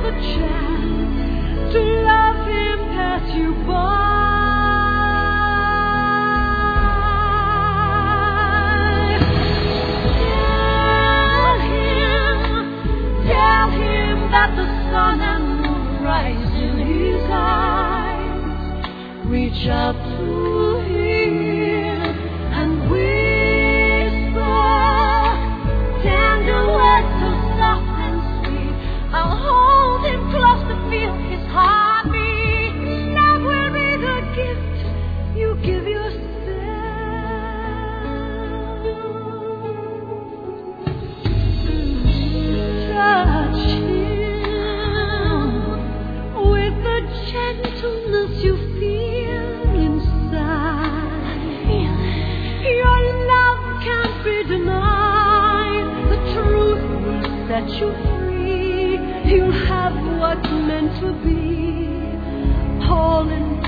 the chance to love him, pass you by. Tell him that the sun and moon rise in his eyes. Reach out to him and whisper tender words so soft and sweet. I'll hold him close to feel his heartbeat. Love will be the gift you give yourself. Touch him with the gentleness you feel inside. Your love can't be denied. The truth will set you free. You'll have what's meant to be. All in